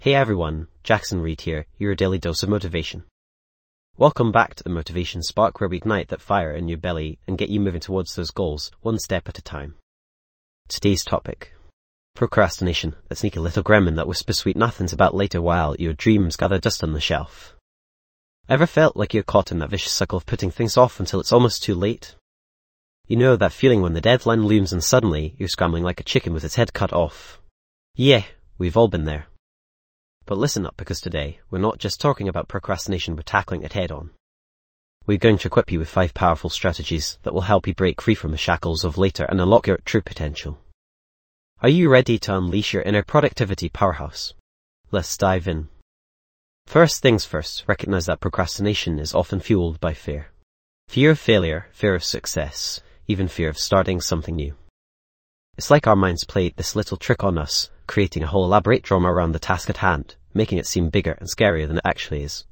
Hey everyone, Jackson Reed here, your daily dose of motivation. Welcome back to the Motivation Spark, where we ignite that fire in your belly and get you moving towards those goals, one step at a time. Today's topic: procrastination, that sneaky little gremlin that whispers sweet nothings about later while your dreams gather dust on the shelf. Ever felt like you're caught in that vicious cycle of putting things off until it's almost too late? You know that feeling when the deadline looms and suddenly you're scrambling like a chicken with its head cut off. Yeah, we've all been there. But listen up, because today, we're not just talking about procrastination, we're tackling it head on. We're going to equip you with 5 powerful strategies that will help you break free from the shackles of later and unlock your true potential. Are you ready to unleash your inner productivity powerhouse? Let's dive in. First things first, recognize that procrastination is often fueled by fear. Fear of failure, fear of success, even fear of starting something new. It's like our minds played this little trick on us, creating a whole elaborate drama around the task at hand, making it seem bigger and scarier than it actually is.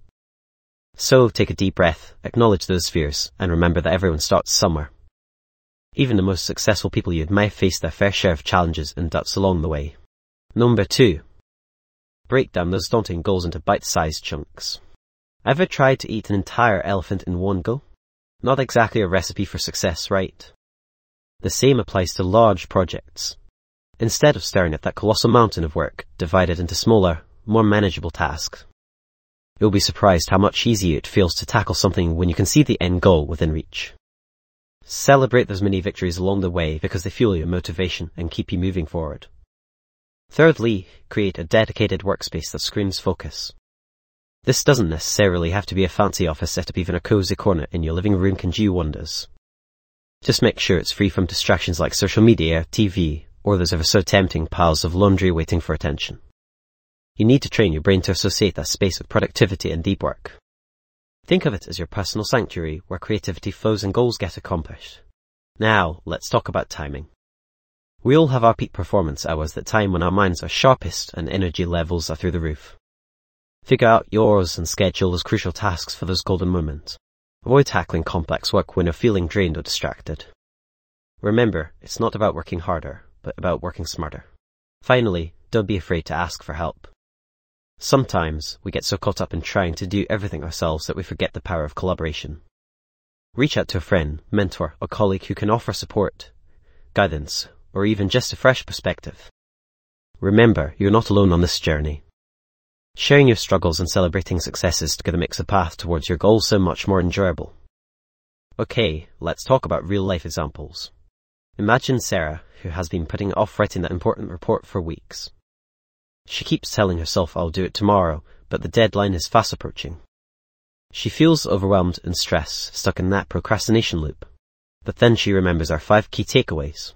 So take a deep breath, acknowledge those fears, and remember that everyone starts somewhere. Even the most successful people you admire face their fair share of challenges and doubts along the way. Number 2. Break down those daunting goals into bite-sized chunks. Ever tried to eat an entire elephant in one go? Not exactly a recipe for success, right? The same applies to large projects. Instead of staring at that colossal mountain of work, divide it into smaller, more manageable tasks. You'll be surprised how much easier it feels to tackle something when you can see the end goal within reach. Celebrate those mini victories along the way because they fuel your motivation and keep you moving forward. Thirdly, create a dedicated workspace that screams focus. This doesn't necessarily have to be a fancy office setup, even a cozy corner in your living room can do wonders. Just make sure it's free from distractions like social media, TV, or those ever so tempting piles of laundry waiting for attention. You need to train your brain to associate that space with productivity and deep work. Think of it as your personal sanctuary where creativity flows and goals get accomplished. Now, let's talk about timing. We all have our peak performance hours, that time when our minds are sharpest and energy levels are through the roof. Figure out yours and schedule those crucial tasks for those golden moments. Avoid tackling complex work when you're feeling drained or distracted. Remember, it's not about working harder, but about working smarter. Finally, don't be afraid to ask for help. Sometimes we get so caught up in trying to do everything ourselves that we forget the power of collaboration. Reach out to a friend, mentor, or colleague who can offer support, guidance, or even just a fresh perspective. Remember, you're not alone on this journey. Sharing your struggles and celebrating successes together makes the path towards your goals so much more enjoyable. Okay, let's talk about real-life examples. Imagine Sarah, who has been putting off writing that important report for weeks. She keeps telling herself, "I'll do it tomorrow," but the deadline is fast approaching. She feels overwhelmed and stressed, stuck in that procrastination loop. But then she remembers our 5 key takeaways.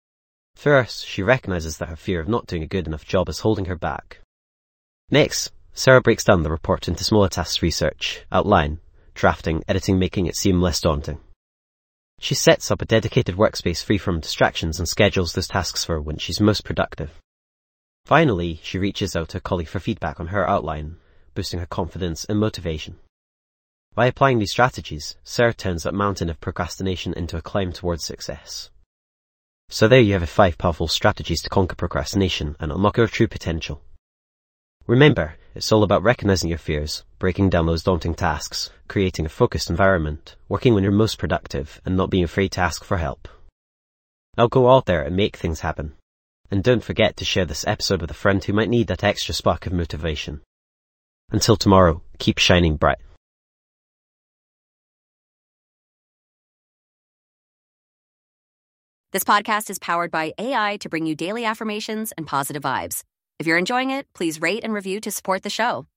First, she recognizes that her fear of not doing a good enough job is holding her back. Next, Sarah breaks down the report into smaller tasks: research, outline, drafting, editing, making it seem less daunting. She sets up a dedicated workspace free from distractions and schedules those tasks for when she's most productive. Finally, she reaches out to a colleague for feedback on her outline, boosting her confidence and motivation. By applying these strategies, Sarah turns that mountain of procrastination into a climb towards success. So there you have 5 powerful strategies to conquer procrastination and unlock your true potential. Remember, it's all about recognizing your fears, breaking down those daunting tasks, creating a focused environment, working when you're most productive, and not being afraid to ask for help. Now go out there and make things happen. And don't forget to share this episode with a friend who might need that extra spark of motivation. Until tomorrow, keep shining bright. This podcast is powered by AI to bring you daily affirmations and positive vibes. If you're enjoying it, please rate and review to support the show.